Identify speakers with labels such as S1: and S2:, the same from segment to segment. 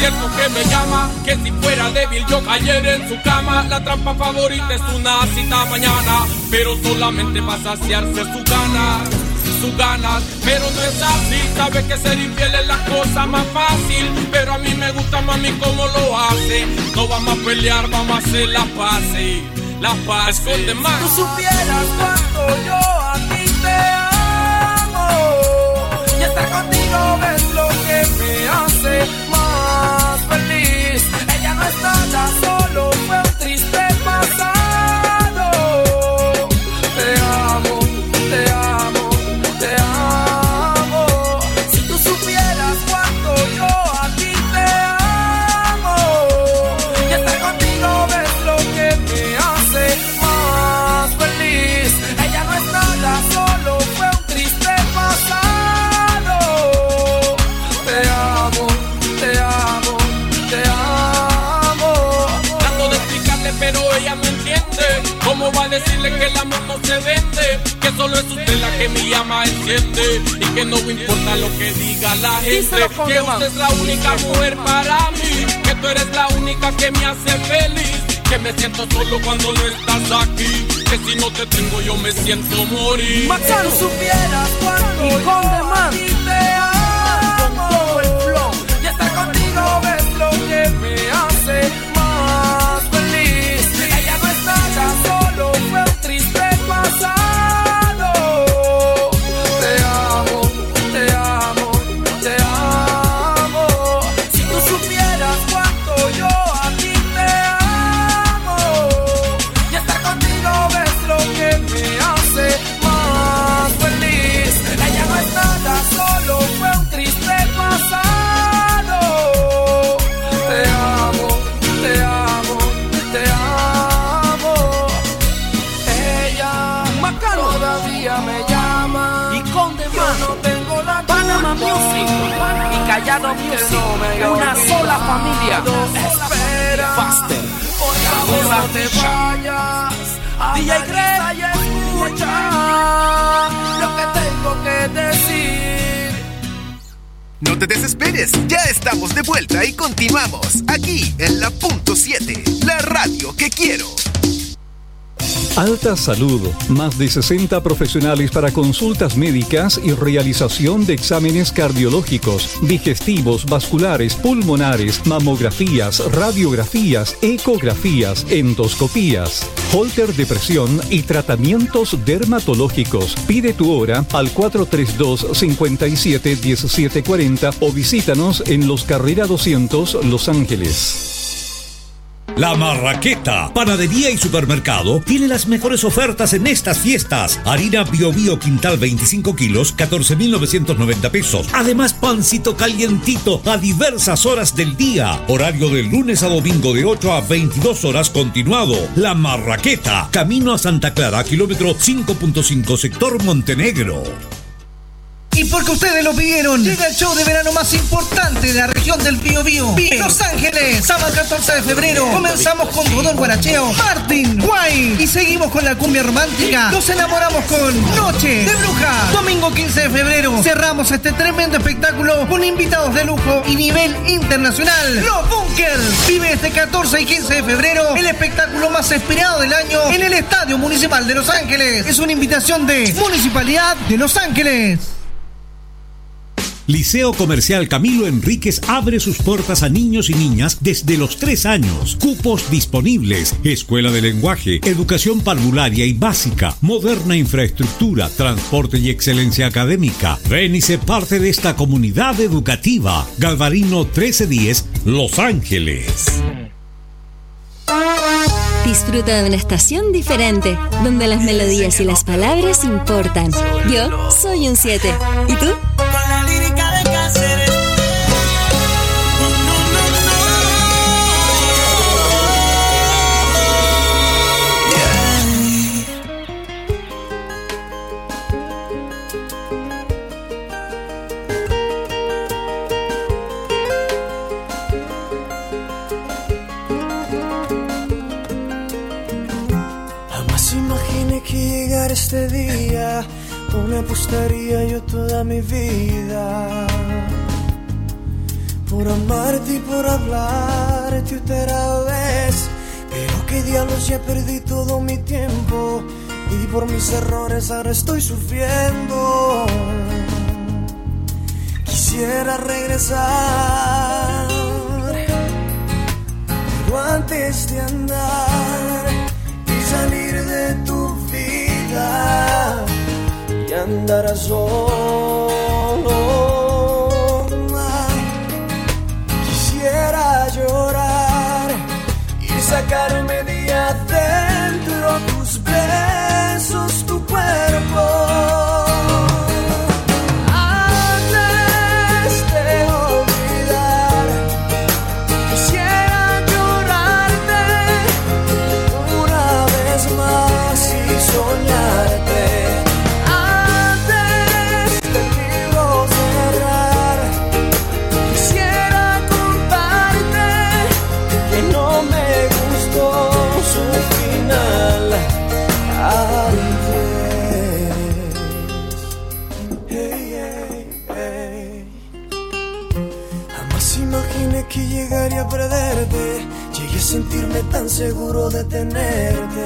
S1: cierto que me llama, que si fuera débil yo cayera en su cama. La trampa favorita es una cita mañana, pero solamente para saciarse sus ganas, pero no es así. Sabe que ser infiel es la cosa más fácil, pero a mí me gusta mami como lo hace. No vamos a pelear, vamos a hacer la paz. Esconde más.
S2: Si tú supieras cuánto yo a ti te amo, y estar contigo es lo que me hace más feliz. Ella no es nada, solo fue un triste pasado. Te amo, te amo, te amo. Si tú supieras cuánto yo a ti te amo, y estar contigo es lo que me hace más feliz. Ella no es nada, solo fue un triste pasado. Te amo, te amo, te amo.
S1: Trato de explicarle pero ella no entiende. ¿Cómo va a decirle que el amor no se vende? Que solo es usted la que mi llama enciende, y que no me importa lo que diga la gente. Que usted es la única mujer para mí, que tú eres la única que me hace feliz. Que me siento solo cuando no estás aquí, que si no te tengo yo me siento morir.
S2: Si tú supieras cuánto yo a ti te amo, y estar contigo es lo que me hace más feliz. Ella no es nada, solo fue un triste pasado. Te amo, te amo, te amo. Si tú supieras cuánto yo a ti te amo, y estar contigo es lo que me hace más feliz. Ella no es nada, solo fue un triste pasado. Te amo, te amo, te amo. Ella todavía me llama,
S3: y Conde
S2: yo no tengo la
S3: Panama
S2: culpa.
S3: Music y Callado Music, una sola familia.
S2: Espera,
S3: Faster.
S2: por favor no te vayas.
S3: DJ Greg,
S2: y escucha lo que tengo que decir.
S4: No te desesperes, ya estamos de vuelta y continuamos aquí en la Punto 7, la radio que quiero.
S5: Alta Salud, más de 60 profesionales para consultas médicas y realización de exámenes cardiológicos, digestivos, vasculares, pulmonares, mamografías, radiografías, ecografías, endoscopías, holter de presión y tratamientos dermatológicos. Pide tu hora al 432-57-1740 o visítanos en Los Carrera 200, Los Ángeles.
S6: La Marraqueta, panadería y supermercado, tiene las mejores ofertas en estas fiestas. Harina Bio Bio Quintal 25 kilos, 14.990 pesos. Además, pancito calientito a diversas horas del día. Horario de lunes a domingo de 8 a 22 horas continuado. La Marraqueta, camino a Santa Clara, kilómetro 5.5, sector Montenegro.
S7: Y porque ustedes lo pidieron, llega el show de verano más importante de la región del Biobío, Los Ángeles. Sábado 14 de febrero comenzamos con Rodolfo Guaracheo, Martin, Guay, y seguimos con la cumbia romántica. Nos enamoramos con Noche de Bruja. Domingo 15 de febrero cerramos este tremendo espectáculo con invitados de lujo y nivel internacional. Los Bunkers. Vive este 14 y 15 de febrero el espectáculo más esperado del año en el Estadio Municipal de Los Ángeles. Es una invitación de Municipalidad de Los Ángeles.
S6: Liceo Comercial Camilo Enríquez abre sus puertas a niños y niñas desde los 3 años. Cupos disponibles. Escuela de lenguaje, educación parvularia y básica, moderna infraestructura, transporte y excelencia académica. Ven y sé parte de esta comunidad educativa. Galvarino 1310, Los Ángeles.
S8: Disfruta de una estación diferente, donde las melodías y las palabras importan. Yo soy un 7. ¿Y tú?
S2: Con la lírica de Cáceres. Jamás imaginé que llegara este día. No me apostaría yo toda mi vida
S9: por amarte y por hablarte otra vez. Pero qué diablos, ya perdí todo mi tiempo y por mis errores ahora estoy sufriendo. Quisiera regresar, pero antes de andar y salir de tu vida y andar a solo, quisiera llorar y sacarme de adentro tus besos, tu cuerpo. Soñarte antes del libro cerrar. Quisiera contarte que no me gustó su final antes. Hey, hey, hey. Jamás imaginé que llegaría a perderte. Llegué a sentirme tan seguro de tenerte.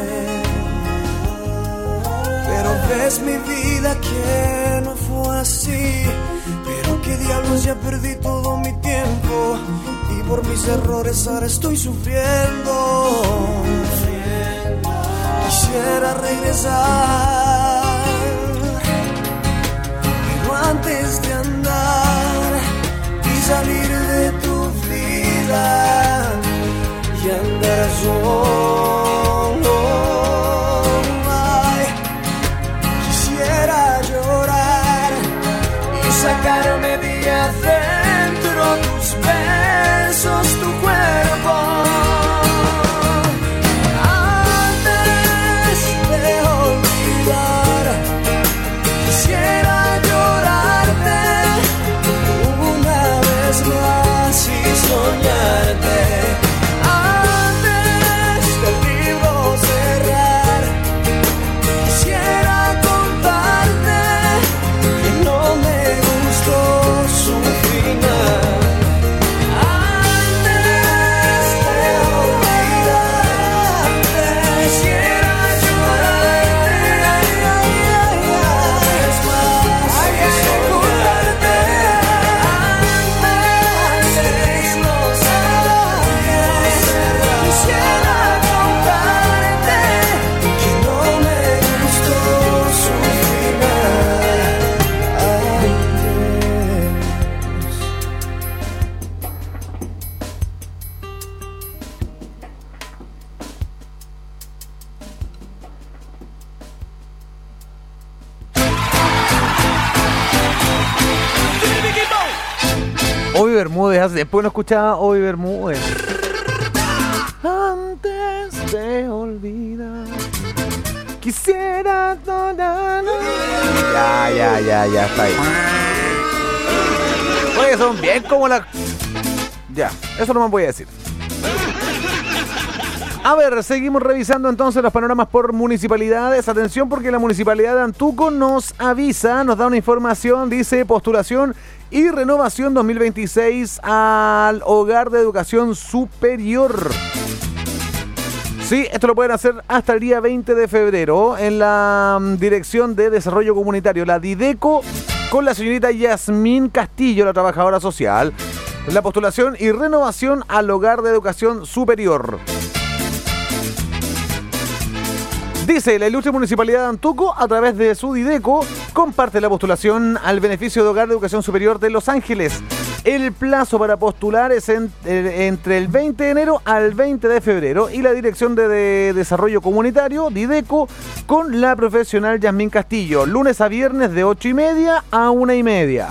S9: Pero ves mi vida que no fue así. Pero qué diablos, ya perdí todo mi tiempo y por mis errores ahora estoy sufriendo. Quisiera regresar, pero antes de andar y salir de tu vida y andar solo. Sacarme de adentro tus besos, tu cuerpo. Antes de olvidar, quisiera llorarte una vez más y soñarte. Antes del libro cerrar, quisiera contarte que no me su final. Antes de olvidarte, quisiera llorarte es más y soñarte. Antes no sabes, quisiera contarte que no me gustó su final.
S10: Obi Bermúdez, hace después no escuchaba Obi Bermúdez. Antes de olvidar, quisiera toda. Ya, está ahí. Oye, son bien como la. Ya, eso no me voy a decir. A ver, seguimos revisando entonces los panoramas por municipalidades. Atención, porque la municipalidad de Antuco nos avisa, nos da una información, dice postulación y renovación 2026 al Hogar de Educación Superior. Sí, esto lo pueden hacer hasta el día 20 de febrero en la Dirección de Desarrollo Comunitario, la Dideco, con la señorita Yasmín Castillo, la trabajadora social. La postulación y renovación al Hogar de Educación Superior. Dice, la ilustre Municipalidad de Antuco, a través de su Dideco, comparte la postulación al beneficio de Hogar de Educación Superior de Los Ángeles. El plazo para postular es entre el 20 de enero al 20 de febrero y la Dirección de Desarrollo Comunitario, Dideco, con la profesional Yasmín Castillo, lunes a viernes de 8:30 a 1:30.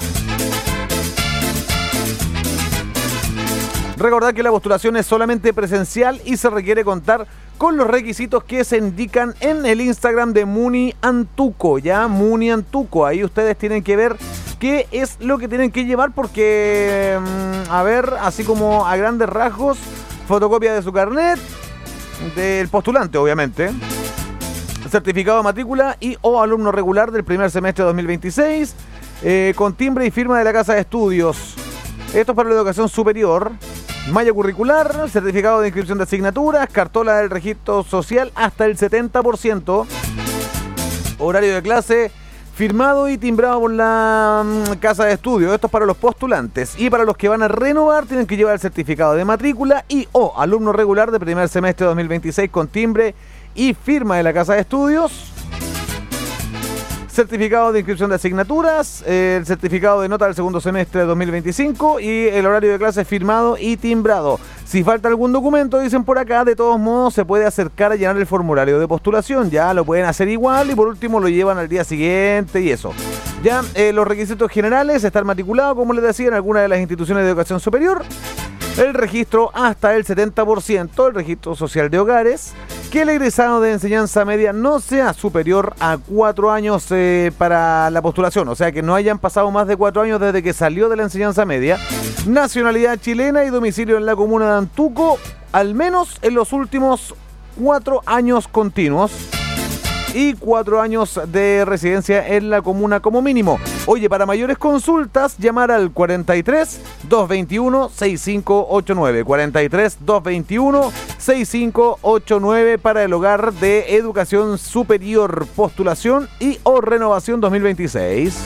S10: Recordad que la postulación es solamente presencial y se requiere contar con los requisitos que se indican en el Instagram de Muni Antuco, ya Muni Antuco. Ahí ustedes tienen que ver qué es lo que tienen que llevar porque, a ver, así como a grandes rasgos, fotocopia de su carnet, del postulante obviamente, certificado de matrícula y o alumno regular del primer semestre de 2026, con timbre y firma de la Casa de Estudios. Esto es para la educación superior. Malla curricular, certificado de inscripción de asignaturas, cartola del registro social hasta el 70%. Horario de clase firmado y timbrado por la casa de estudio. Esto es para los postulantes. Y para los que van a renovar tienen que llevar el certificado de matrícula y o alumno regular de primer semestre de 2026 con timbre y firma de la casa de estudios. Certificado de inscripción de asignaturas, el certificado de nota del segundo semestre de 2025 y el horario de clase firmado y timbrado. Si falta algún documento, dicen por acá, de todos modos se puede acercar a llenar el formulario de postulación. Ya lo pueden hacer igual y por último lo llevan al día siguiente y eso. Ya los requisitos generales, estar matriculado, como les decía, en alguna de las instituciones de educación superior. El registro hasta el 70%, el registro social de hogares, que el egresado de enseñanza media no sea superior a 4 años para la postulación, o sea que no hayan pasado más de 4 años desde que salió de la enseñanza media, nacionalidad chilena y domicilio en la comuna de Antuco, al menos en los últimos 4 años continuos. Y 4 años de residencia en la comuna como mínimo. Oye, para mayores consultas, llamar al 43 221 6589. 43 221 6589 para el hogar de educación superior, postulación y o renovación 2026.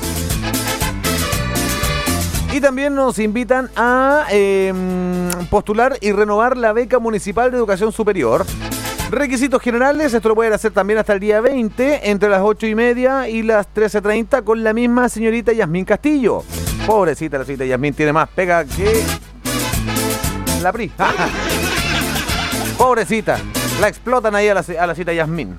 S10: Y también nos invitan a postular y renovar la beca municipal de educación superior. Requisitos generales, esto lo pueden hacer también hasta el día 20, entre las 8:30 y las 13:30, con la misma señorita Yasmín Castillo. Pobrecita, la señorita Yasmín tiene más pega que la PRI. Pobrecita, la explotan ahí a la cita Yasmín.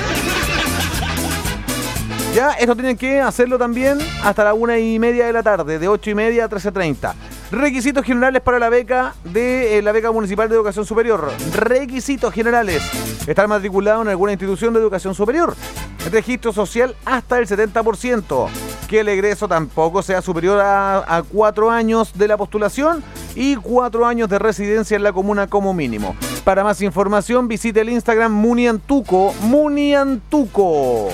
S10: Ya, esto tienen que hacerlo también hasta la 1:30 de la tarde, de 8:30 a 13:30. Requisitos generales para la beca de la beca municipal de educación superior. Requisitos generales: estar matriculado en alguna institución de educación superior. Registro social hasta el 70%. Que el egreso tampoco sea superior a 4 años de la postulación y 4 años de residencia en la comuna como mínimo. Para más información visite el Instagram Muniantuco. Muniantuco.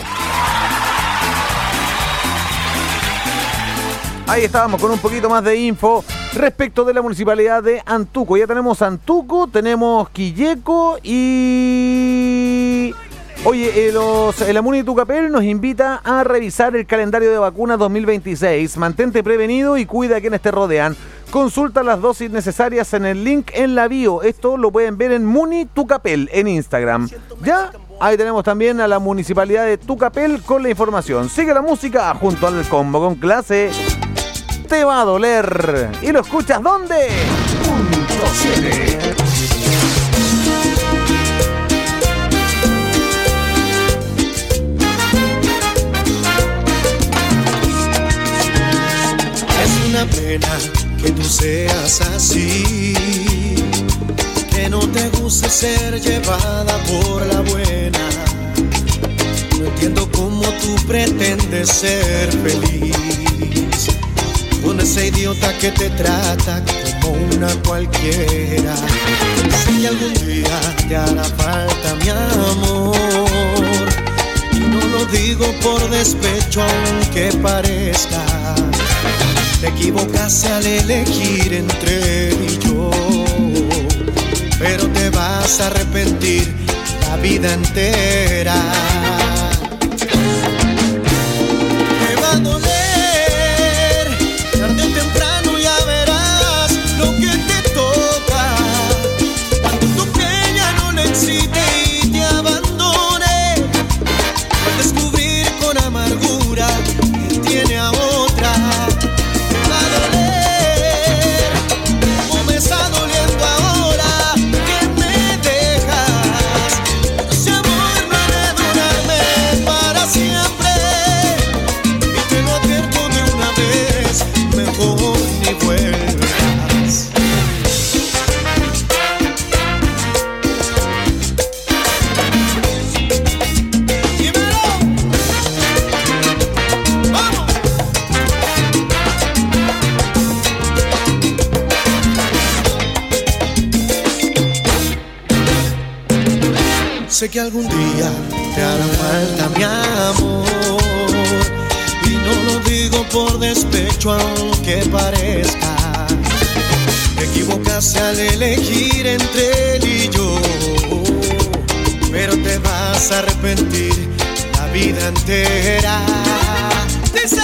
S10: Ahí estábamos con un poquito más de info respecto de la municipalidad de Antuco. Ya tenemos Antuco, tenemos Quilleco y... Oye, la Muni Tucapel nos invita a revisar el calendario de vacunas 2026. Mantente prevenido y cuida a quienes te rodean. Consulta las dosis necesarias en el link en la bio. Esto lo pueden ver en Muni Tucapel en Instagram. ¿Ya? Ahí tenemos también a la municipalidad de Tucapel con la información. Sigue la música junto al combo con clase. Te va a doler. ¿Y lo escuchas dónde? Punto 7.
S9: Es una pena que tú seas así, que no te guste ser llevada por la buena. No entiendo cómo tú pretendes ser feliz con ese idiota que te trata como una cualquiera. Sé que algún día te hará falta mi amor, y no lo digo por despecho aunque parezca. Te equivocaste al elegir entre él y yo, pero te vas a arrepentir la vida entera. Te va a doler. Tarde o temprano ya verás lo que te toca. Cuando tu peña no le excite y te abandone, al descubrir con amargura que tiene a otra. Te va a doler, como me está doliendo ahora que me dejas. Ese amor no ha de durarme para siempre, y te lo advierto de una vez. Mejor ni vuelvas. Dímelo. Vamos. Sé que algún día te hará falta mi amor, y no lo digo por despecho aunque parezca. Te equivocaste al elegir entre él y yo, pero te vas a arrepentir la vida entera. Dice,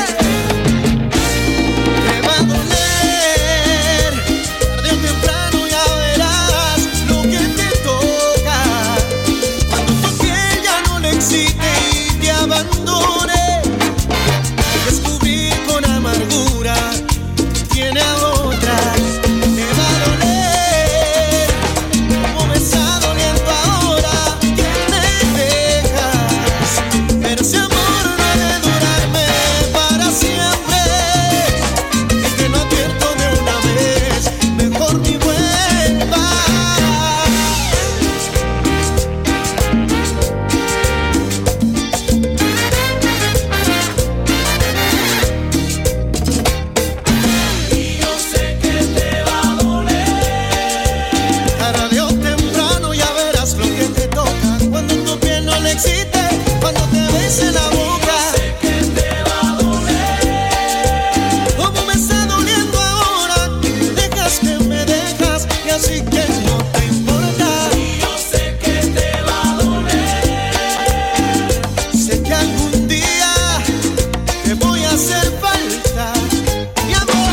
S9: te va a doler, tarde o temprano ya verás lo que te toca. Cuando tu piel ya no le excite y te abandone, descubrir con amargura tiene a otras. Te va a doler, como me está doliendo ahora que me dejas, pero ese amor no ha de durarme para siempre. Es que no advierto de una vez, mejor ni vuelva. Yo sé que te va a doler, tarde o temprano ya verás lo que te toca. Cuando tu piel no le excite, cuando te bese la boca. Yo sé que te va a doler, como me está doliendo ahora que me dejas, y así que no te importa. Yo sé que te va a doler, sé que algún día te voy a hacer falta, mi amor.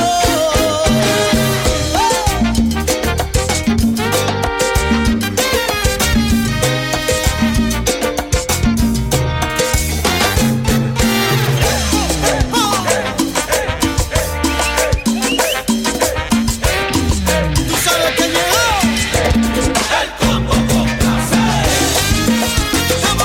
S9: Tú sabes que llegó el combo con placer. Somos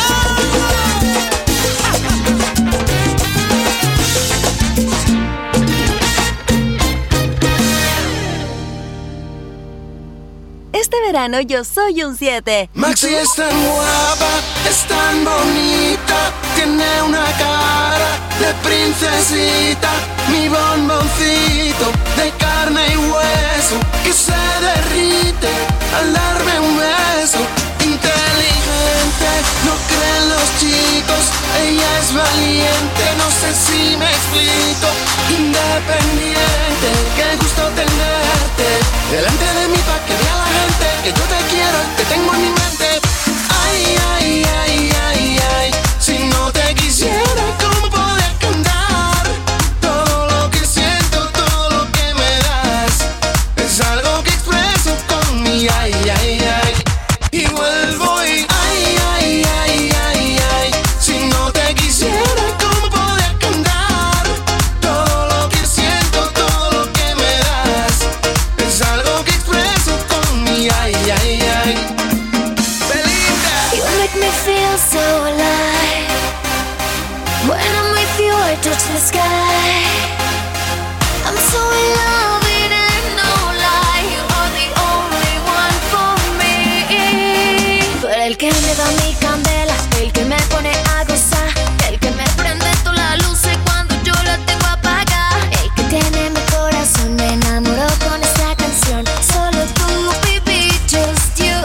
S8: Este verano yo soy un 7.
S9: Maxi es tan guapa, es tan bonita, tiene una cara de princesita, mi bomboncito de carne y hueso que se derrite al darme un beso. Inteligente, no creen los chicos, ella es valiente, no sé si me explico. Independiente, qué gusto tenerte delante de mí pa' que vea la gente que yo te quiero y te tengo en mi mente. Ay, ay, ay, ay, ay, si no te quisiera, ¿cómo podría cantar? Todo lo que siento, todo lo que me das, es algo que expreso con mi ay, ay, ay. Y vuelvo y ay, ay, ay, ay, ay, si no te quisiera, ¿cómo podría cantar? Todo lo que siento, todo lo que me das, es algo que expreso con mi ay, ay, ay. Belinda.
S11: You make me feel so alive. When I'm with you, I touch the sky. I'm so in love, it ain't no lie. You are the only one for me. Tú eres el que me da mi candela, el que me pone a gozar, el que me prende todas las luces cuando yo la tengo apagada, el que tiene mi corazón, me enamoró con esta canción. Solo tú, baby, just you.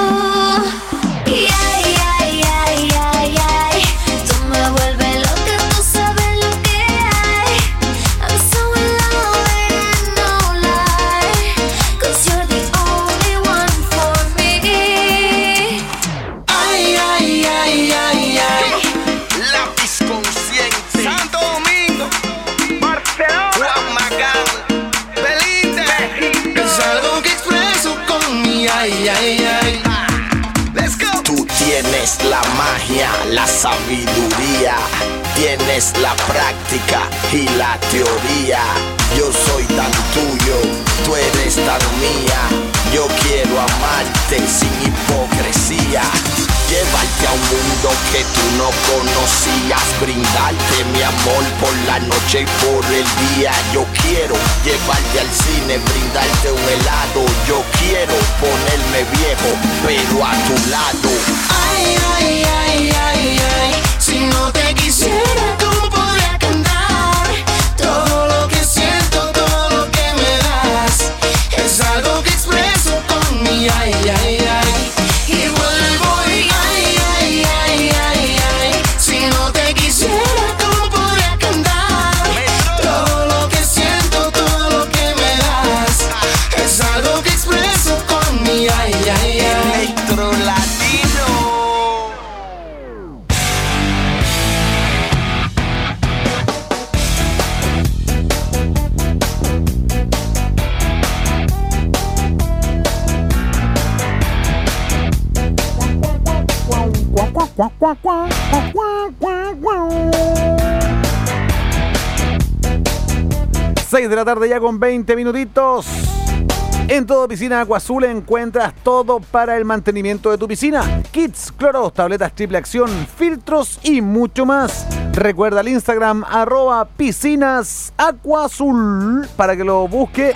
S11: Y ay, ay, ay, ay, ay, tú me vuelves loca, tú sabes lo que hay. I'm so in love, it ain't no lie, 'cause you're the only one for me.
S9: Ay, ay, ay, ay, ay. Lápiz consciente. Santo Domingo. Barcelona. Juan Magán. Belinda. Es algo que expreso con mi ay, ay, ay. Let's go. Tú tienes la magia, la sabiduría, tienes la práctica y la teoría. Yo soy tan tuyo, tú eres tan mía. Yo quiero amarte sin hipocresía. Llevarte a un mundo que tú no conocías, brindarte mi amor por la noche y por el día. Yo quiero llevarte al cine, brindarte un helado. Yo quiero ponerme viejo, pero a tu lado. Ay, ay, ay, ay, ay, si no te quisiera, ¿cómo podría cantar? Todo lo que siento, todo lo que me das, es algo que expreso con mi ay, ay, ay. Y vuelvo y ay, ay, ay, ay, ay, si no te quisiera, ¿cómo podría cantar? Todo lo que siento, todo lo que me das,
S10: 6 de la tarde ya con 20 minutitos. En Todo Piscina Agua Azul encuentras todo para el mantenimiento de tu piscina. Kits, cloros, tabletas triple acción, filtros y mucho más. Recuerda el Instagram @piscinasaguaazul para que lo busque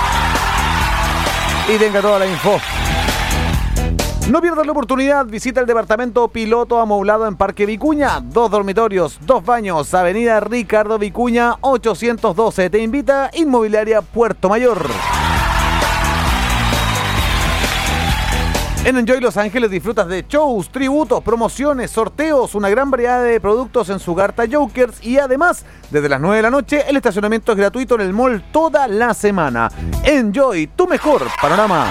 S10: y tenga toda la info. No pierdas la oportunidad, visita el departamento piloto amoblado en Parque Vicuña. 2 dormitorios, 2 baños, Avenida Ricardo Vicuña 812. Te invita Inmobiliaria Puerto Mayor. En Enjoy Los Ángeles disfrutas de shows, tributos, promociones, sorteos, una gran variedad de productos en su carta Jokers y además, desde las 9 de la noche, el estacionamiento es gratuito en el mall toda la semana. Enjoy, tu mejor panorama.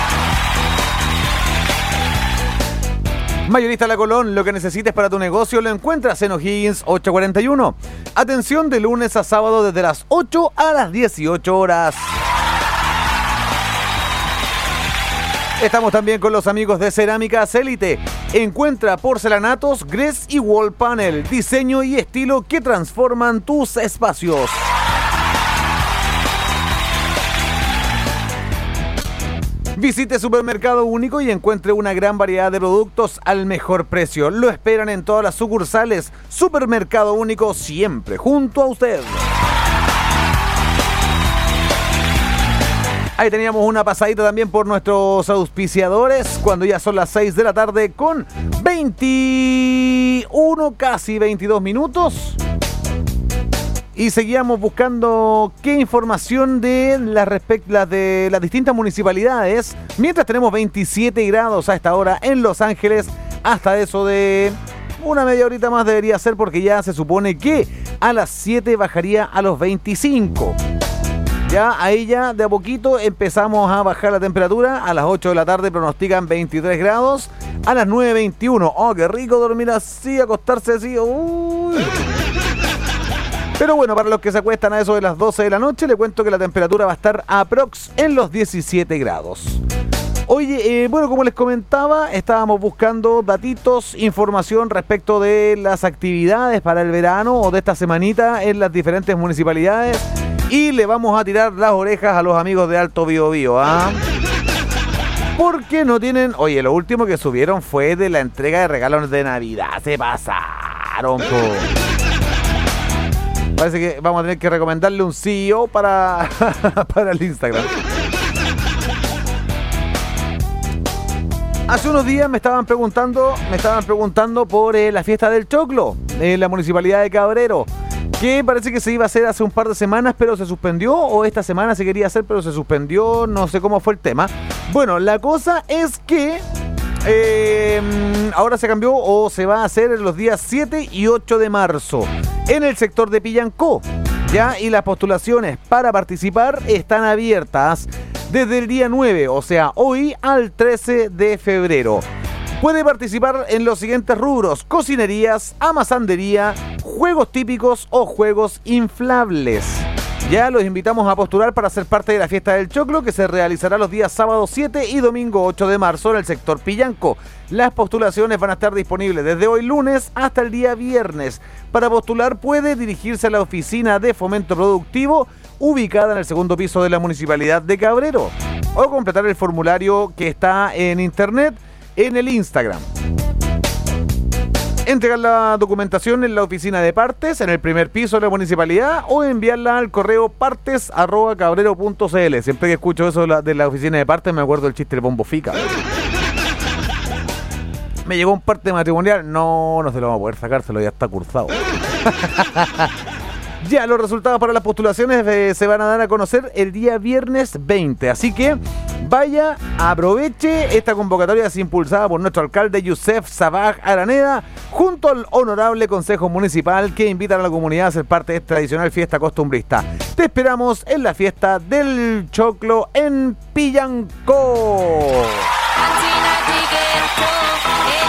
S10: Mayorista La Colón, lo que necesites para tu negocio lo encuentras en O'Higgins 841. Atención de lunes a sábado desde las 8 a las 18 horas. Estamos también con los amigos de Cerámicas Élite. Encuentra porcelanatos, grés y wall panel. Diseño y estilo que transforman tus espacios. Visite Supermercado Único y encuentre una gran variedad de productos al mejor precio. Lo esperan en todas las sucursales. Supermercado Único, siempre junto a usted. Ahí teníamos una pasadita también por nuestros auspiciadores cuando ya son las 6 de la tarde con 21, casi 22 minutos. Y seguíamos buscando qué información de las distintas municipalidades. Mientras tenemos 27 grados a esta hora en Los Ángeles, hasta eso de una media horita más debería ser porque ya se supone que a las 7 bajaría a los 25. Ya ahí ya de a poquito empezamos a bajar la temperatura. A las 8 de la tarde pronostican 23 grados. A las 9:21. Oh, qué rico dormir así, acostarse así. Uy. Pero bueno, para los que se acuestan a eso de las 12 de la noche, le cuento que la temperatura va a estar aprox en los 17 grados. Oye, bueno, como les comentaba, estábamos buscando datitos, información respecto de las actividades para el verano o de esta semanita en las diferentes municipalidades. Y le vamos a tirar las orejas a los amigos de Alto Biobío, ¿ah? Porque no tienen... Oye, lo último que subieron fue de la entrega de regalos de Navidad. Se pasaron, Parece que vamos a tener que recomendarle un CEO para el Instagram. Hace unos días me estaban preguntando por la fiesta del choclo en la municipalidad de Cabrero, que parece que se iba a hacer hace un par de semanas, pero se suspendió, o esta semana se quería hacer, pero se suspendió, no sé cómo fue el tema. Bueno, la cosa es que ahora se cambió o se va a hacer en los días 7 y 8 de marzo en el sector de Pillancó, ¿ya? Y las postulaciones para participar están abiertas desde el día 9, o sea, hoy al 13 de febrero. Puede participar en los siguientes rubros: cocinerías, amasandería, juegos típicos o juegos inflables. Ya los invitamos a postular para ser parte de la fiesta del choclo, que se realizará los días sábado 7 y domingo 8 de marzo en el sector Pillanco. Las postulaciones van a estar disponibles desde hoy lunes hasta el día viernes. Para postular puede dirigirse a la oficina de fomento productivo ubicada en el segundo piso de la municipalidad de Cabrero o completar el formulario que está en internet en el Instagram. Entregar la documentación en la oficina de partes en el primer piso de la municipalidad o enviarla al correo partes@cabrero.cl. Siempre que escucho eso de la oficina de partes me acuerdo del chiste del Bombo Fica. Me llegó un parte matrimonial. No se lo vamos a poder sacárselo, ya está cursado. Ya, los resultados para las postulaciones se van a dar a conocer el día viernes 20. Así que vaya, aproveche. Esta convocatoria es impulsada por nuestro alcalde Youssef Sabaj Araneda junto al honorable Consejo Municipal, que invitan a la comunidad a ser parte de esta tradicional fiesta costumbrista. Te esperamos en la fiesta del choclo en Pillancó.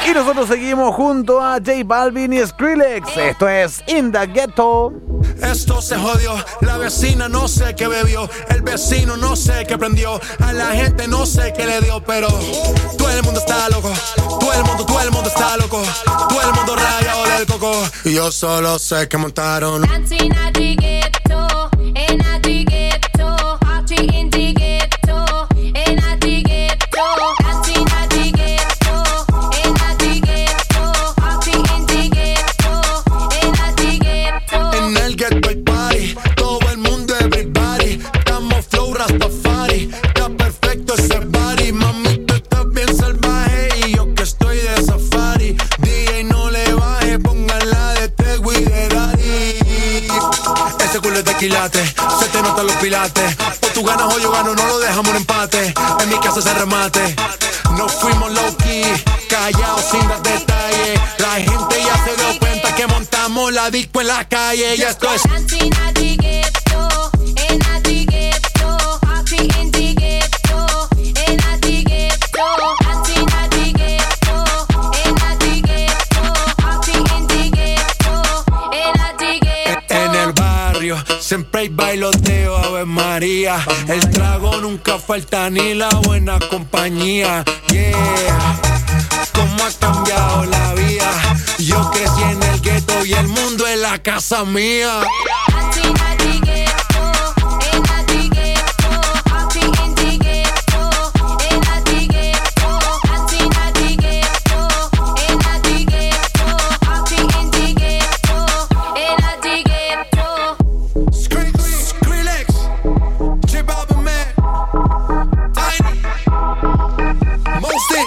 S10: Y nosotros seguimos junto a J Balvin y Skrillex. Esto es In The Ghetto.
S12: Esto se jodió, la vecina no sé qué bebió, el vecino no sé qué prendió, a la gente no sé qué le dio, pero todo el mundo está loco, todo el mundo está loco, todo el mundo rayado del coco, y yo solo sé que montaron.
S11: Dancing at the ghetto, and at the ghetto, party in the ghetto, and at the ghetto, dancing at the ghetto, and at the ghetto, party in the ghetto, and at the ghetto.
S12: En el ghetto hay party, todo el mundo everybody, estamos flow Rastafari, está perfecto ese body, mami tú estás bien salvaje y yo que estoy de safari, DJ no le baje, póngala de Tego y de Daddy. Ese culo es de quilate, se te notan los pilates, o tú ganas o yo gano, no lo dejamos en empate, en mi casa se remate, nos fuimos low key, callados sin dar detalles, la gente ya se dio cuenta que montamos la disco en la calle, y esto es
S11: Dancing at the ghetto, and at the ghetto, party in the ghetto, and at the ghetto, dancing at the ghetto, and at the ghetto, party in the ghetto, and at the ghetto.
S12: en el barrio, siempre hay bailoteo, Ave María, el trago nunca falta ni la buena compañía, yeah, cómo ha cambiado la vida, yo crecí en el gueto y el mundo es la casa mía.
S11: Dancing at the ghetto, and at the ghetto, party in the ghetto, and at the ghetto, dancing at the ghetto, and at the ghetto, party in the ghetto, and at the ghetto.
S12: Skrillex, J Balvin, man, Tiny, Mosty.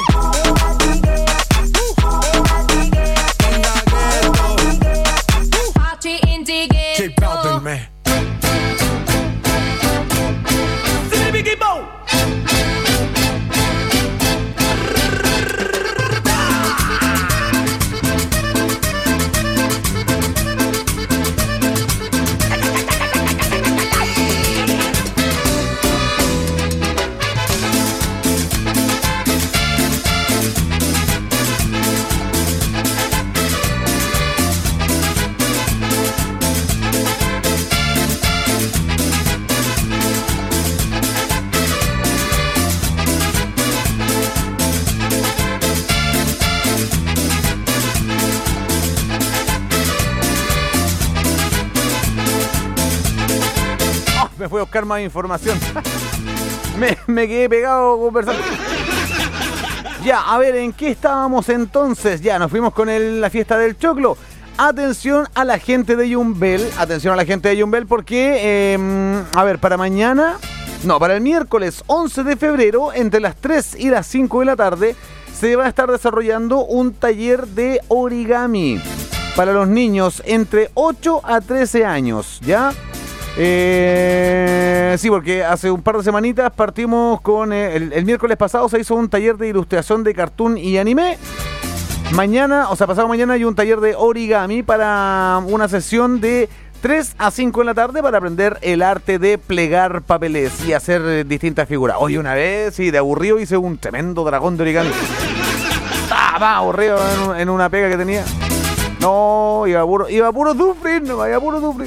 S11: Party in the ghetto.
S12: J Balvin, man.
S10: Me fui a buscar más información. me quedé pegado conversando. Ya, a ver, ¿en qué estábamos entonces? Ya, nos fuimos con la fiesta del choclo. Atención a la gente de Yumbel. Atención a la gente de Yumbel porque, a ver, para el miércoles 11 de febrero, entre las 3 y las 5 de la tarde, se va a estar desarrollando un taller de origami para los niños entre 8 a 13 años, ¿ya? Sí, porque hace un par de semanitas partimos con el miércoles pasado se hizo un taller de ilustración de cartoon y anime. Mañana, o sea, pasado mañana hay un taller de origami para una sesión de 3 a 5 de la tarde para aprender el arte de plegar papeles y hacer distintas figuras. Hoy una vez, sí, de aburrido hice un tremendo dragón de origami. Estaba aburrido en una pega que tenía. No, iba puro sufrir, no, iba puro sufrir.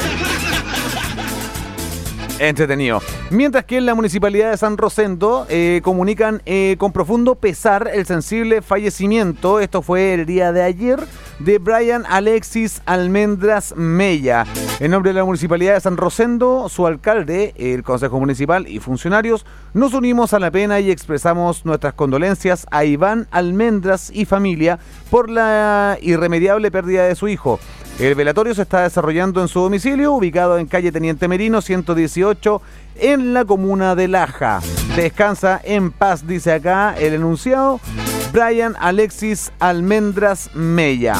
S10: Entretenido. Mientras que en la Municipalidad de San Rosendo comunican con profundo pesar el sensible fallecimiento, esto fue el día de ayer, de Brian Alexis Almendras Mella. En nombre de la Municipalidad de San Rosendo, su alcalde, el Consejo Municipal y funcionarios, nos unimos a la pena y expresamos nuestras condolencias a Iván Almendras y familia por la irremediable pérdida de su hijo. El velatorio se está desarrollando en su domicilio, ubicado en calle Teniente Merino 118, en la comuna de Laja. Descansa en paz, dice acá el enunciado, Brian Alexis Almendras Mella.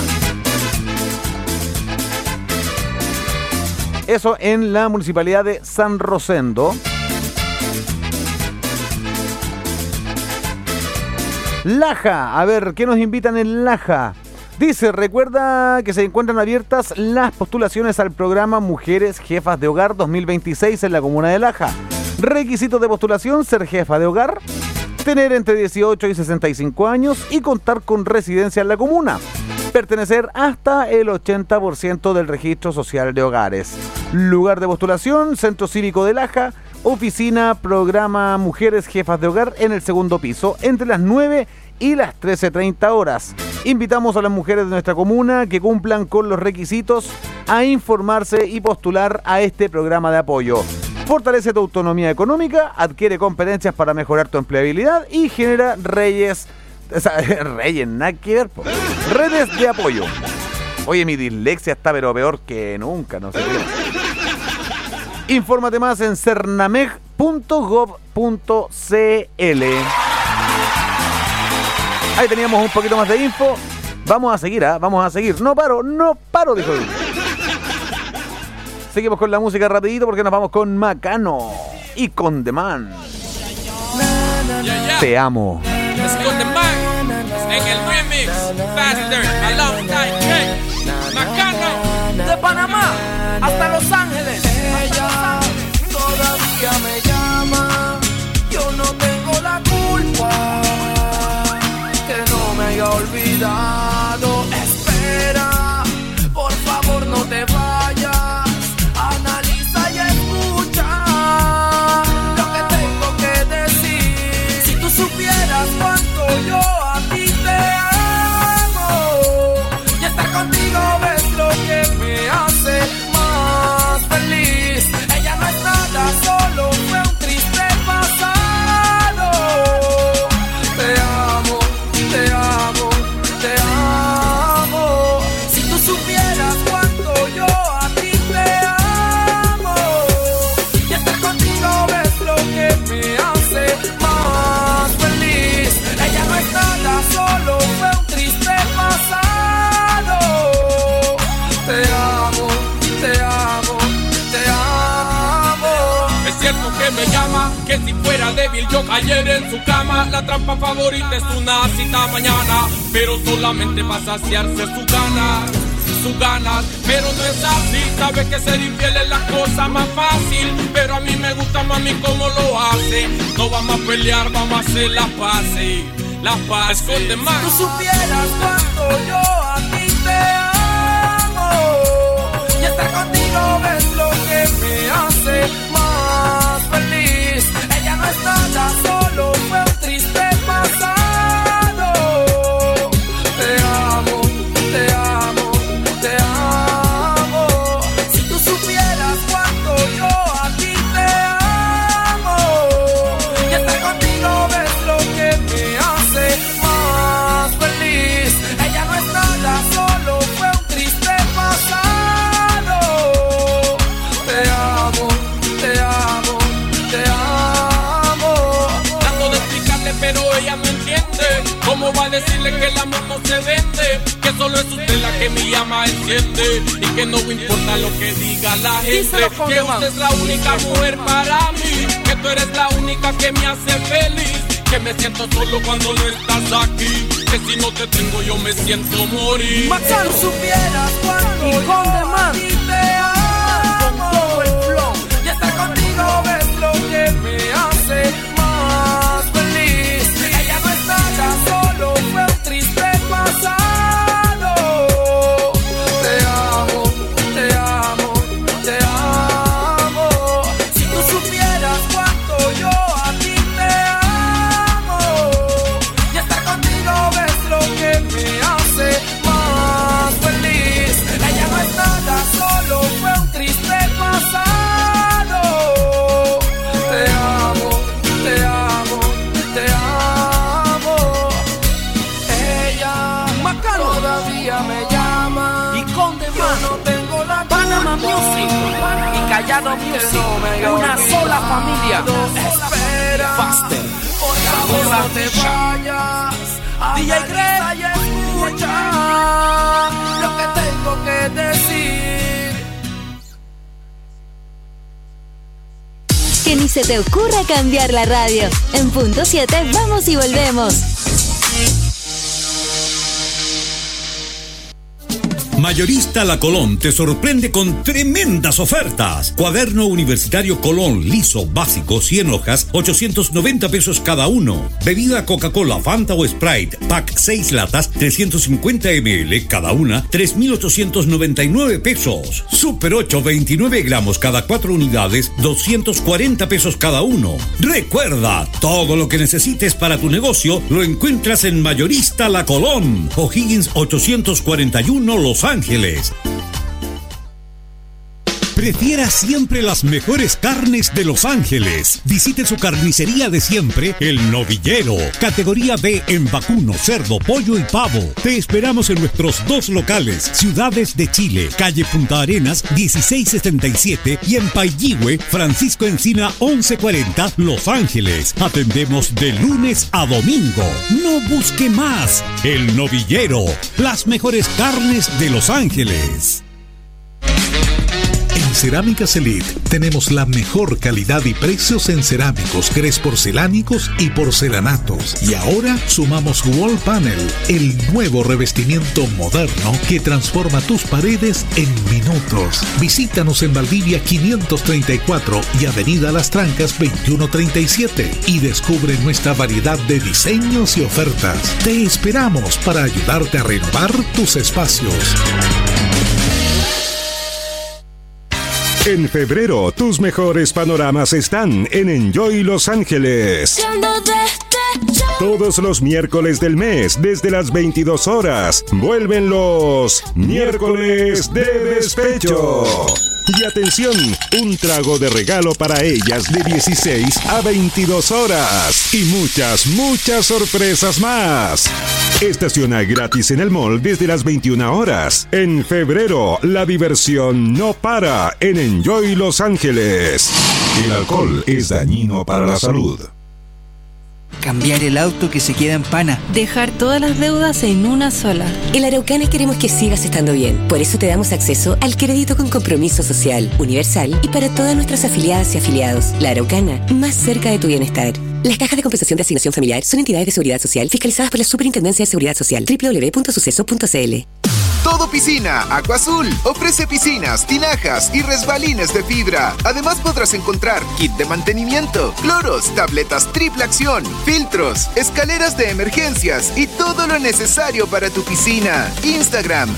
S10: Eso en la Municipalidad de San Rosendo. Laja, a ver, ¿qué nos invitan en Laja? Dice, recuerda que se encuentran abiertas las postulaciones al programa Mujeres Jefas de Hogar 2026 en la comuna de Laja. Requisitos de postulación, ser jefa de hogar, tener entre 18 y 65 años y contar con residencia en la comuna, pertenecer hasta el 80% del registro social de hogares. Lugar de postulación, Centro Cívico de Laja, oficina, programa Mujeres Jefas de Hogar en el segundo piso, entre las 9 y las 13:30 horas. Invitamos a las mujeres de nuestra comuna que cumplan con los requisitos a informarse y postular a este programa de apoyo. Fortalece tu autonomía económica, adquiere competencias para mejorar tu empleabilidad y genera redes de apoyo. Oye, mi dislexia está pero peor que nunca, no sé qué. Infórmate más en cernameg.gov.cl. Ahí teníamos un poquito más de info. Vamos a seguir, vamos a seguir. No paro, dijo él. Seguimos con la música rapidito porque nos vamos con Macano y con The Man. Te amo.
S1: Es con The Man en el remix Faster, Alongside Macano.
S3: De Panamá hasta Los Ángeles.
S2: Ella todavía me llama. Yo no tengo la culpa que no me haya olvidado. Espera, por favor no te vayas. Analiza y escucha lo que tengo que decir. Si tú supieras cuánto yo a ti te amo, y estar contigo ves lo que me hace más feliz. Ella no es nada, solo fue un triste pasado. Te amo, te amo, te amo. Si tú supieras cuánto yo a ti te amo, y estar contigo ves lo que me hace más feliz. Ella no es nada, solo fue un triste pasado. Te amo, te amo, te amo.
S1: Es cierto que me llama, que si fuera débil yo cayera en su cama. La trampa favorita es una cita mañana, pero solamente para saciarse sus ganas. Pero no es así, sabe que ser infiel es la cosa más fácil. Pero a mí me gusta, mami, cómo lo hace. No vamos a pelear, vamos a hacer las paces. Las paces con The Man.
S2: Si tú supieras cuánto yo a ti te amo, y estar contigo ves lo que me hace más feliz. Ella no es nada, solo fue un triste pasado. Te amo, te amo, te amo. Si tú supieras cuánto yo a ti te amo, y estar contigo ves lo que me hace más feliz. Ella no es nada, solo fue un triste pasado. Te amo, te amo, te amo.
S1: Trato de explicarle pero ella no entiende. ¿Cómo va a decirle que el amor no se vende? Que solo es usted la que mi llama enciende, y que no importa lo que diga la gente. Que usted es la única mujer para mí, que tú eres la única que me hace feliz. Que me siento solo cuando no estás aquí, que si no te tengo yo me siento morir.
S2: Macano, si supieras cuánto
S3: y con The Man
S2: a ti te amo,
S3: todo el flow.
S2: y estar contigo ves lo que me hace más feliz. Ella no es nada, solo fue un triste pasado. Te amo, te amo, te amo. Si tú supieras cuánto yo a ti te amo, y estar contigo ves lo que me hace más feliz. Ella no es nada, solo fue un triste pasado. Te amo, te amo, te amo. Ella
S3: Macano
S2: todavía me llama,
S3: y con The
S2: yo
S3: Man.
S2: no tengo la
S3: Panama
S2: culpa
S3: Music y Callado
S2: que
S3: Music.
S2: no me haya
S3: Una sola
S2: olvidado.
S3: familia.
S2: Espera,
S3: Faster.
S2: por favor no te vayas.
S3: DJ
S2: Analiza
S3: Greg.
S2: y escucha lo que tengo que decir.
S8: Que ni se te ocurra cambiar la radio. En punto 7 vamos y volvemos.
S6: Mayorista La Colón te sorprende con tremendas ofertas. Cuaderno universitario Colón liso básico 100 hojas, 890 pesos cada uno. Bebida Coca-Cola, Fanta o Sprite, pack 6 latas, 350 ml cada una, 3.899 pesos. Super 8, 29 gramos cada 4 unidades, 240 pesos cada uno. Recuerda, todo lo que necesites para tu negocio lo encuentras en Mayorista La Colón, O'Higgins 841 Los Ángeles. Prefiera siempre las mejores carnes de Los Ángeles. Visite su carnicería de siempre, El Novillero. Categoría B en vacuno, cerdo, pollo y pavo. Te esperamos en nuestros 2 locales, Ciudades de Chile, calle Punta Arenas, 1677 y en Pailligüe, Francisco Encina, 1140, Los Ángeles. Atendemos de lunes a domingo. No busque más. El Novillero. Las mejores carnes de Los Ángeles.
S13: En Cerámicas Elite tenemos la mejor calidad y precios en cerámicos, grés porcelánicos y porcelanatos. Y ahora sumamos Wall Panel, el nuevo revestimiento moderno que transforma tus paredes en minutos. Visítanos en Valdivia 534 y Avenida Las Trancas 2137 y descubre nuestra variedad de diseños y ofertas. Te esperamos para ayudarte a renovar tus espacios.
S14: En febrero, tus mejores panoramas están en Enjoy Los Ángeles. Todos los miércoles del mes, desde las 22 horas, vuelven los miércoles de despecho. Y atención, un trago de regalo para ellas de 16 a 22 horas. Y muchas sorpresas más. Estaciona gratis en el mall desde las 21 horas. En febrero, la diversión no para en Enjoy Los Ángeles. El alcohol es dañino para la salud.
S15: Cambiar el auto que se queda en pana.
S16: Dejar todas las deudas en una sola.
S17: En La Araucana queremos que sigas estando bien. Por eso te damos acceso al crédito con compromiso social, universal y para todas nuestras afiliadas y afiliados. La Araucana, más cerca de tu bienestar. Las cajas de compensación de asignación familiar son entidades de seguridad social fiscalizadas por la Superintendencia de Seguridad Social. www.suceso.cl.
S4: Todo Piscina Aqua Azul ofrece piscinas, tinajas y resbalines de fibra. Además podrás encontrar kit de mantenimiento, cloros, tabletas triple acción, filtros, escaleras de emergencias y todo lo necesario para tu piscina. Instagram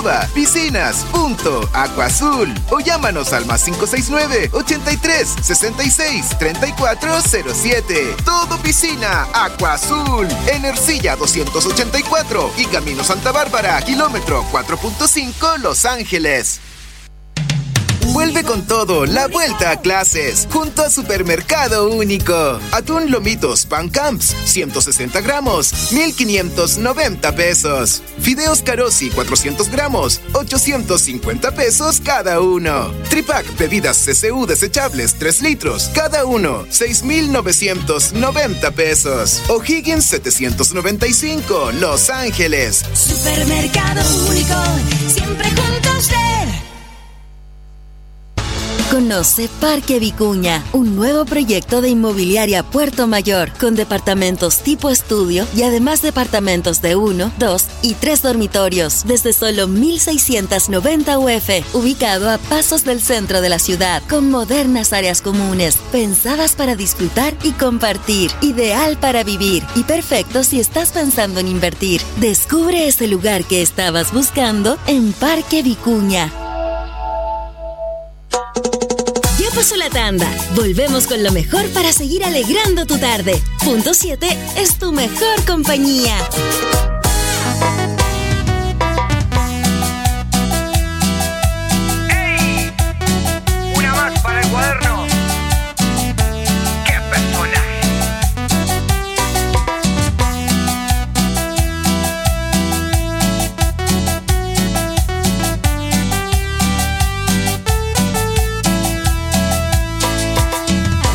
S4: @piscinas.aquaazul o llámanos al +569 83 66 3407. Todo Piscina Aqua Azul en Ercilla 284 y Camino Santa Bárbara, kilómetro 4.5 Los Ángeles. Vuelve con todo, la vuelta a clases, junto a Supermercado Único. Atún Lomitos Pan Camps, 160 gramos, 1,590 pesos. Fideos Carosi, 400 gramos, 850 pesos cada uno. Tripack Bebidas CCU desechables, 3 litros, cada uno, 6,990 pesos. O'Higgins 795, Los Ángeles.
S11: Supermercado Único, siempre junto a usted.
S18: Conoce Parque Vicuña, un nuevo proyecto de inmobiliaria Puerto Mayor, con departamentos tipo estudio y además departamentos de 1, 2 y 3 dormitorios, desde solo 1,690 UF, ubicado a pasos del centro de la ciudad, con modernas áreas comunes, pensadas para disfrutar y compartir, ideal para vivir y perfecto si estás pensando en invertir. Descubre ese lugar que estabas buscando en Parque Vicuña.
S8: Pasó la tanda. Volvemos con lo mejor para seguir alegrando tu tarde. Punto 7 es tu mejor compañía.
S2: ¡Ey! Una más para el cuaderno. ¡Qué personaje!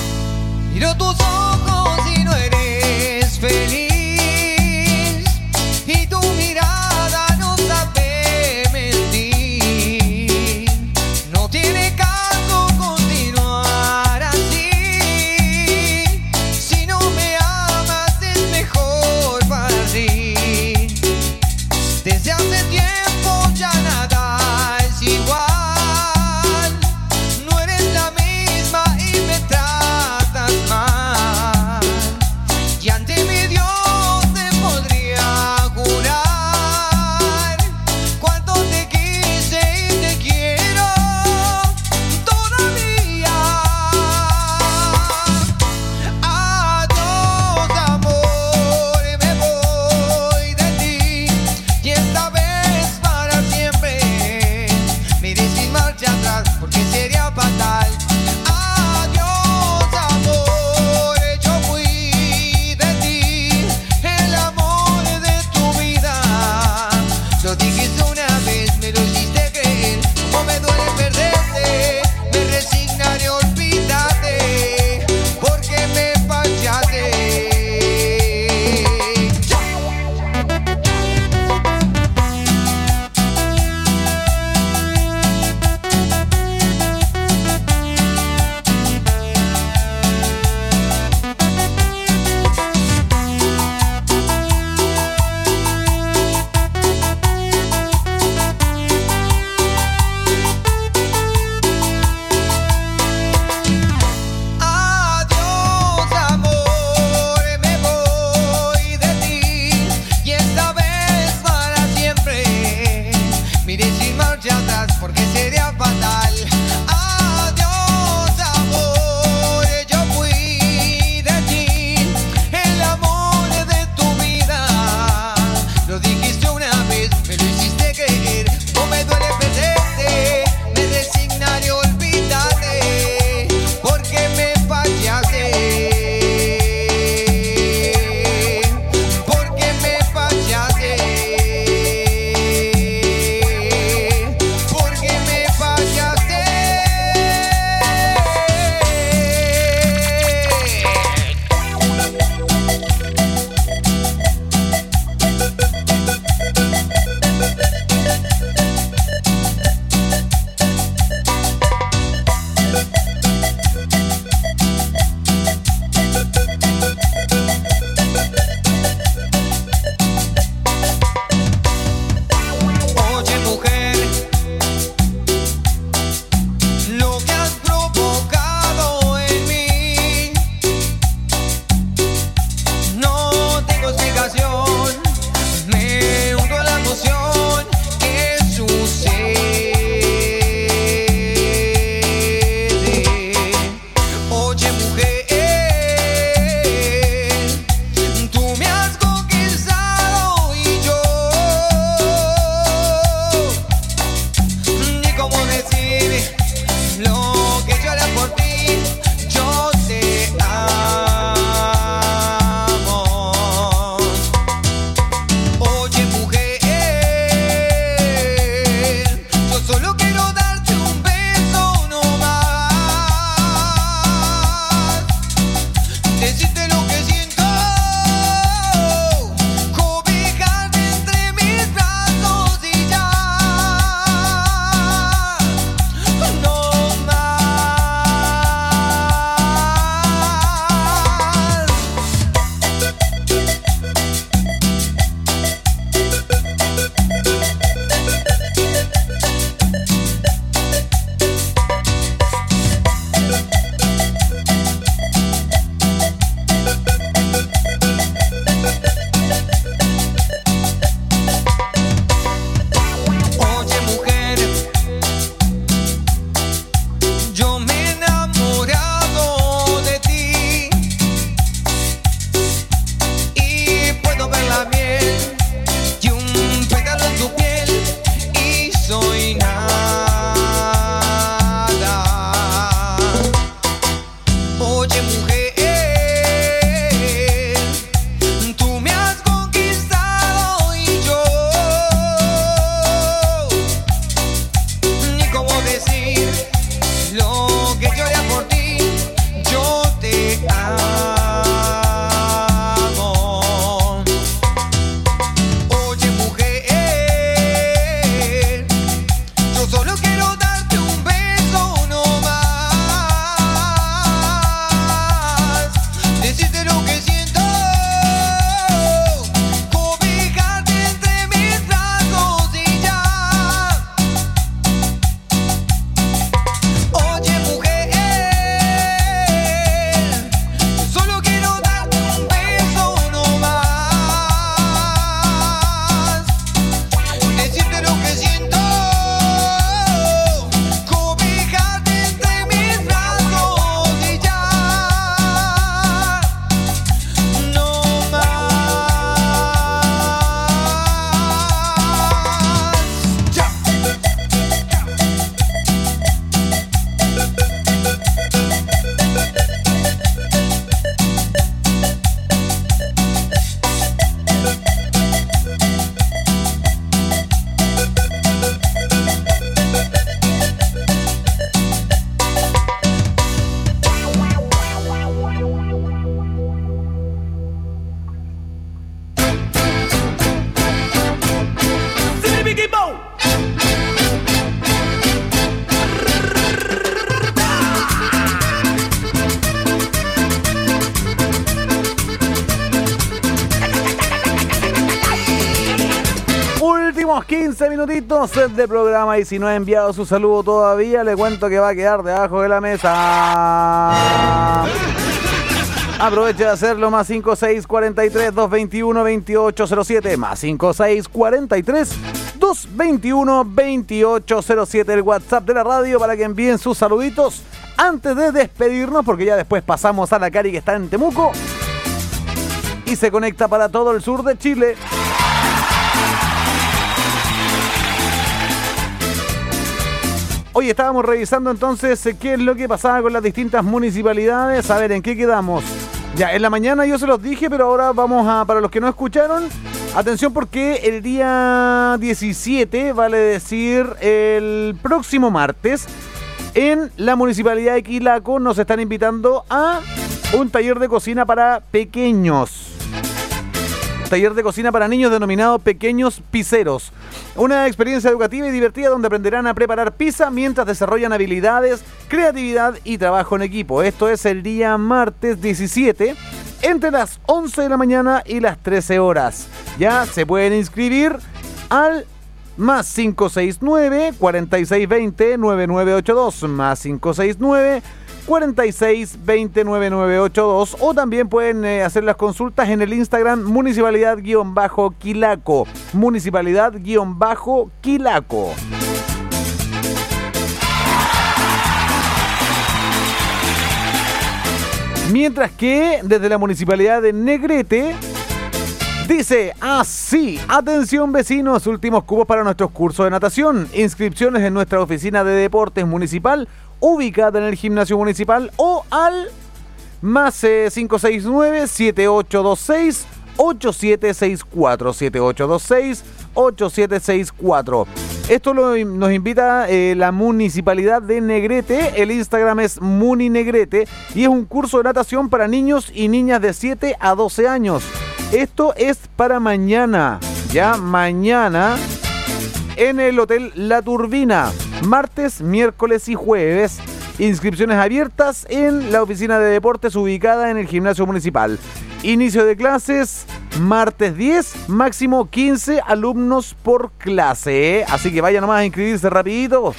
S7: Miro tus ojos y no eres feliz.
S10: últimos 15 minutitos de programa y si no ha enviado su saludo todavía, le cuento que va a quedar debajo de la mesa. Aproveche de hacerlo, más 5643-221-2807, más 5643-221-2807, el WhatsApp de la radio para que envíen sus saluditos antes de despedirnos, porque ya después pasamos a la Cari que está en Temuco y se conecta para todo el sur de Chile. Hoy estábamos revisando entonces qué es lo que pasaba con las distintas municipalidades. A ver, ¿en qué quedamos? Ya, en la mañana yo se los dije, pero ahora vamos a, para los que no escucharon, atención porque el día 17, vale decir el próximo martes, en la municipalidad de Quilaco nos están invitando a un taller de cocina para pequeños. Taller de cocina para niños denominado Pequeños Pizzeros. Una experiencia educativa y divertida donde aprenderán a preparar pizza mientras desarrollan habilidades, creatividad y trabajo en equipo. Esto es el día martes 17 entre las 11 de la mañana y las 13 horas. Ya se pueden inscribir al más 569-4620-9982, más 569-4620-9982, o también pueden hacer las consultas en el Instagram municipalidad-quilaco, municipalidad-quilaco. Mientras que desde la municipalidad de Negrete dice así: atención vecinos, últimos cupos para nuestros cursos de natación, inscripciones en nuestra oficina de deportes municipal ubicada en el gimnasio municipal o al más 569-7826-8764, 7826-8764. Esto nos invita la municipalidad de Negrete. El Instagram es muninegrete y es un curso de natación para niños y niñas de 7 a 12 años. Esto es para mañana, ya mañana, en el Hotel La Turbina, martes, miércoles y jueves. Inscripciones abiertas en la oficina de deportes ubicada en el gimnasio municipal. Inicio de clases martes 10, máximo 15 alumnos por clase, ¿eh? Así que vayan nomás a inscribirse rapidito.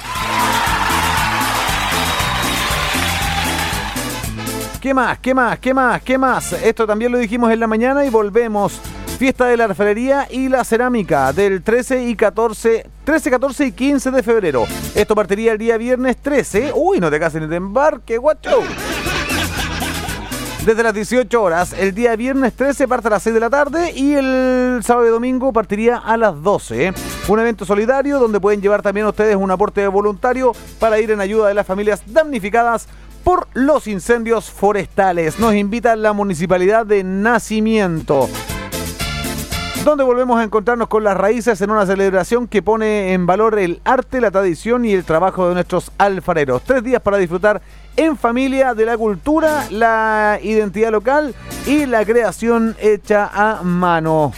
S10: ¿Qué más? Esto también lo dijimos en la mañana y volvemos. Fiesta de la Alfarería y la Cerámica del 13, 14 y 15 de febrero. Esto partiría el día viernes 13. Uy, no te cases ni te embarques, guacho. Desde las 18 horas. El día viernes 13 parte a las 6 de la tarde y el sábado y domingo partiría a las 12. Un evento solidario donde pueden llevar también ustedes un aporte voluntario para ir en ayuda de las familias damnificadas por los incendios forestales. Nos invita la Municipalidad de Nacimiento, donde volvemos a encontrarnos con las raíces en una celebración que pone en valor el arte, la tradición y el trabajo de nuestros alfareros. 3 días para disfrutar en familia de la cultura, la identidad local y la creación hecha a mano.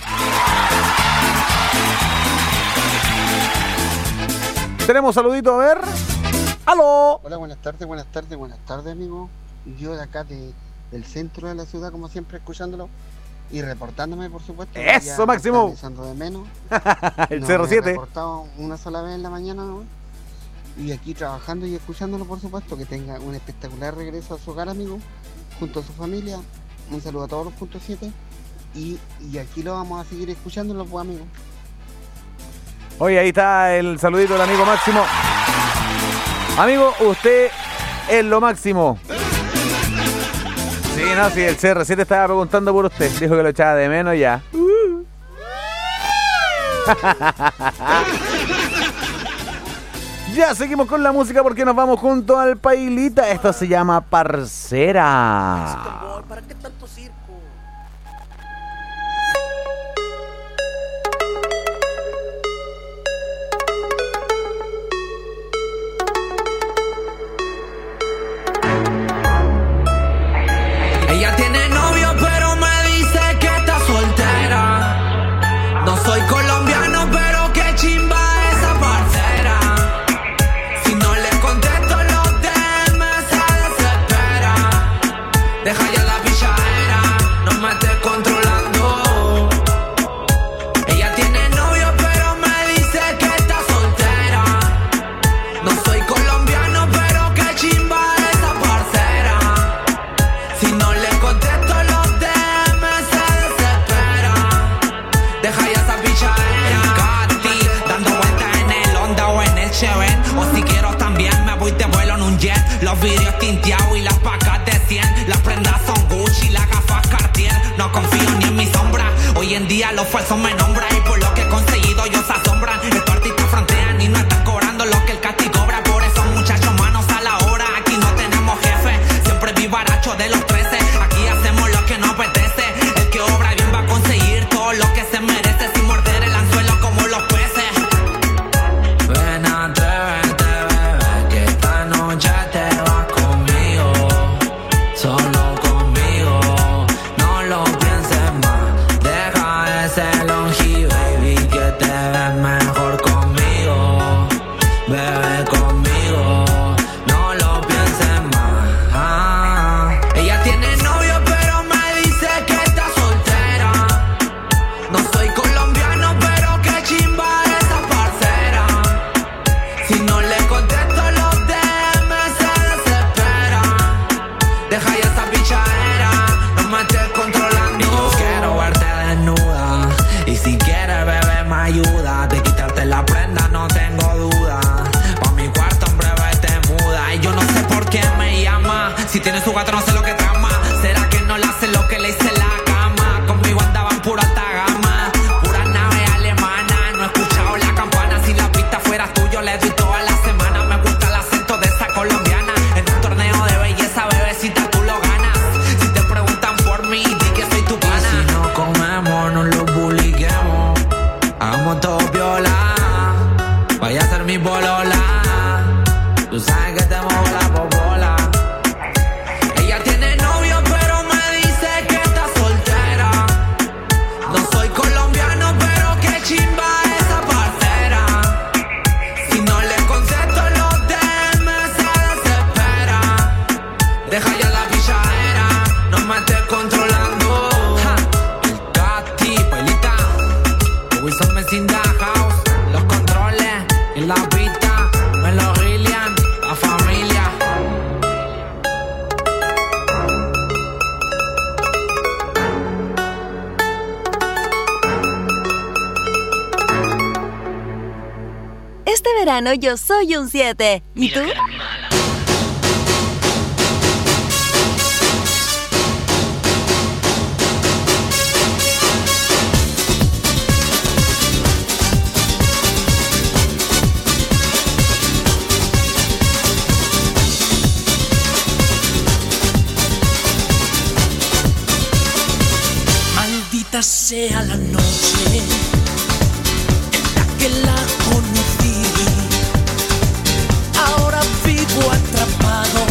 S10: Tenemos saludito, a ver. ¡Aló!
S19: Hola, buenas tardes, amigo. Yo de acá del centro de la ciudad, como siempre, escuchándolo y reportándome, por supuesto.
S10: ¡Eso, Máximo!
S19: Pensando de menos.
S10: El 07.
S19: He reportado una sola vez en la mañana, ¿no? Y aquí trabajando y escuchándolo, por supuesto. Que tenga un espectacular regreso a su hogar, amigo, junto a su familia. Un saludo a todos los puntos 7. Y aquí lo vamos a seguir escuchándolo, pues, amigo.
S10: Oye, ahí está el saludito del amigo Máximo. Amigo, usted es lo máximo. Sí, no, sí, el CR7 estaba preguntando por usted. Dijo que lo echaba de menos ya. Ya seguimos con la música porque nos vamos junto al Pailita. Esto se llama Parcera.
S2: ¿Para qué tanto circo?
S3: Ella tiene novio pero me dice que está soltera. No soy colombiano pero qué chimba esa parcera. Si no le contesto los DM se desespera. Deja ya la pichadera. no confío ni en mi sombra. Hoy en día los falsos me nombran y por lo que he conseguido ellos se asombran. Estos artistas frontean y no están cobrando lo que el castigo cobra. Por eso muchachos, manos a la obra. Aquí no tenemos jefe, siempre vivaracho de los 13. Aquí hacemos lo que nos apetece. El que obra bien va a conseguir todo lo que se merece, sin morder el anzuelo como los peces.
S2: Ven, atrévete, bebé, que esta noche te vas conmigo, solo conmigo. No lo pienses más, deja ese longi, baby, que te ves mejor conmigo. Bebé, conmigo, no lo pienses más.
S3: Ella tiene novio pero me dice que está soltera. No soy colombiano pero qué chimba esa parcera. Si no le contesto los DM se desespera. Deja ya esa pichadera, no me estés controlando.
S2: Yo quiero verte desnuda y si quieres bebé me ayuda. De quitarte la prenda no tengo duda. Pa' mi cuarto en breve te muda.
S3: Y yo no sé por qué me llama. Si tiene su gato no sé lo que trama. ¿Será que no le hace lo que le hice en la cama? Conmigo andaban pura alta gama, pura nave alemana. No he escuchado la campana. Si la pista fuera tuyo le doy toda la semana. Me gusta el acento de esa colombiana. En un torneo de belleza, bebecita, tú lo ganas. Si te preguntan por mí, di que soy tu pana.
S2: Y si no comemos, no lo publiquemos. Hagamos todo viola. Vaya a ser mi bolola. Tú sabes que te muevo la popola.
S3: Ella tiene novio pero me dice que está soltera. No soy colombiano pero qué chimba esa parcera. Si no le contesto los DM se desespera. Deja ya la pichadera, no me estés controlando.
S2: El Cati, Pailita, Wilson Mesinda House, los controles en la pista, Melo Gillian, la familia.
S18: Este verano yo soy un 7. ¿Y tú?
S20: Maldita sea la noche en la que la conocí. Ahora vivo atrapado.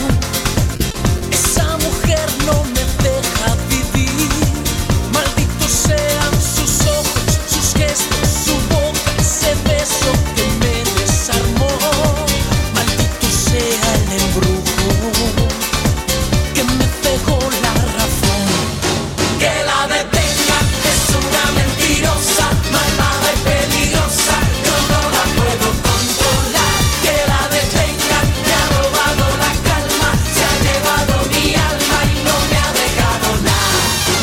S20: Esa mujer no me deja vivir. Malditos sean sus ojos, sus gestos, su boca, ese beso que me desarmó. Maldito sea el embrujo que me pegó la razón. Que la detengan, es una mentirosa, malvada y peligrosa. Yo no la puedo controlar. Que la detengan, me ha robado la calma. Se ha llevado mi alma y no me ha dejado nada.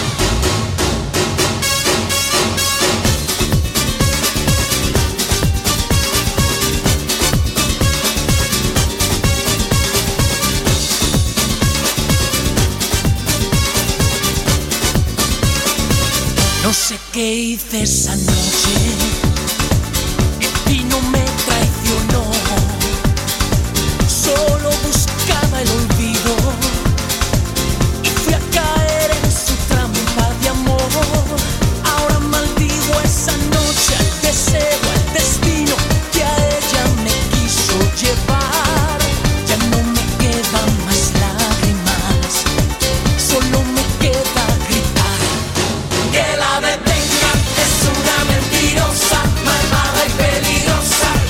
S20: No sé qué hice esa noche y no me traicionó. Solo buscaba el olvido y fui a caer en su trampa de amor. Ahora maldigo esa noche, al deseo, al destino que a ella me quiso llevar. Ya no me quedan más lágrimas, solo me queda gritar. Que la detengan, es una mentirosa, malvada y peligrosa.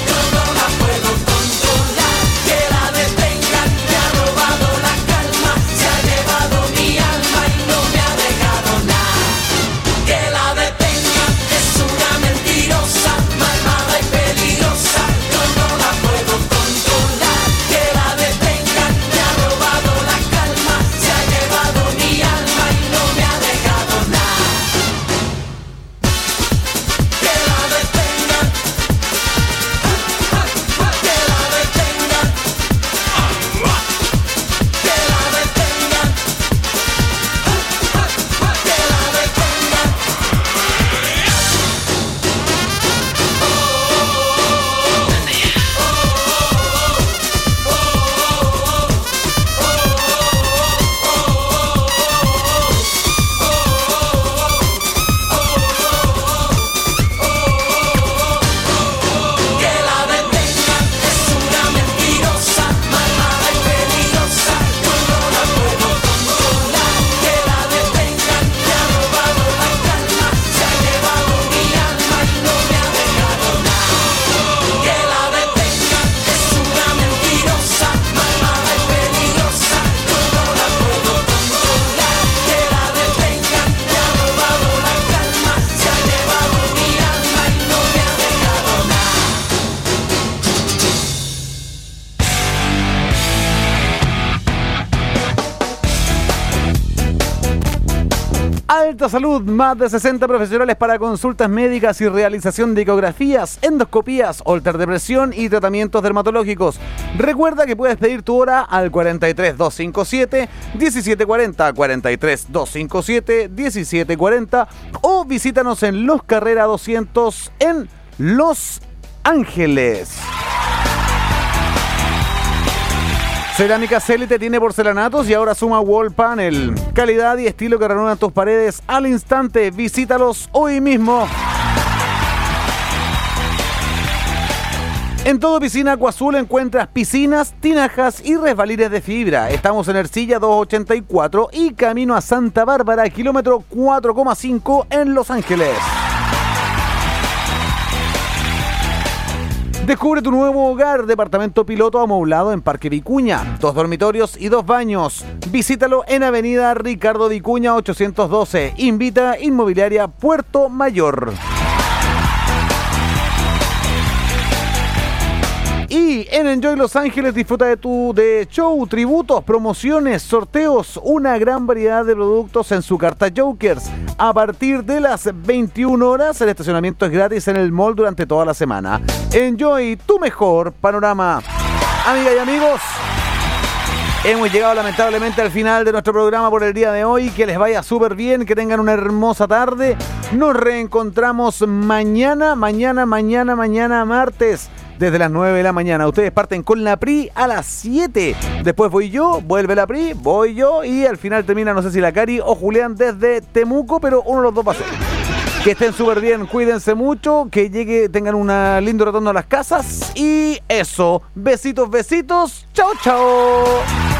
S10: Alta Salud, más de 60 profesionales para consultas médicas y realización de ecografías, endoscopías, holter de presión y tratamientos dermatológicos. Recuerda que puedes pedir tu hora al 43 257 1740, 43 257 1740 o visítanos en Los Carrera 200 en Los Ángeles. Cerámica Célite tiene porcelanatos y ahora suma wall panel. Calidad y estilo que renuevan tus paredes al instante. Visítalos hoy mismo. En todo Piscina Agua Azul encuentras piscinas, tinajas y resbalines de fibra. Estamos en Ercilla 284 y camino a Santa Bárbara, kilómetro 4,5 en Los Ángeles. Descubre tu nuevo hogar, departamento piloto amoblado en Parque Vicuña. 2 dormitorios y 2 baños. Visítalo en Avenida Ricardo Vicuña 812. Invita Inmobiliaria Puerto Mayor. Y en Enjoy Los Ángeles disfruta de show, tributos, promociones, sorteos, una gran variedad de productos en su carta Jokers. A partir de las 21 horas, el estacionamiento es gratis en el mall durante toda la semana. Enjoy tu mejor panorama. Amigas y amigos, hemos llegado lamentablemente al final de nuestro programa por el día de hoy. Que les vaya súper bien, que tengan una hermosa tarde. Nos reencontramos mañana martes. Desde las 9 de la mañana. Ustedes parten con la PRI a las 7. Después voy yo, vuelve la PRI, voy yo y al final termina, no sé si la Cari o Julián desde Temuco, pero uno de los dos va a ser. Que estén súper bien, cuídense mucho, que tengan un lindo retorno a las casas y eso. Besitos, besitos. Chao, chao.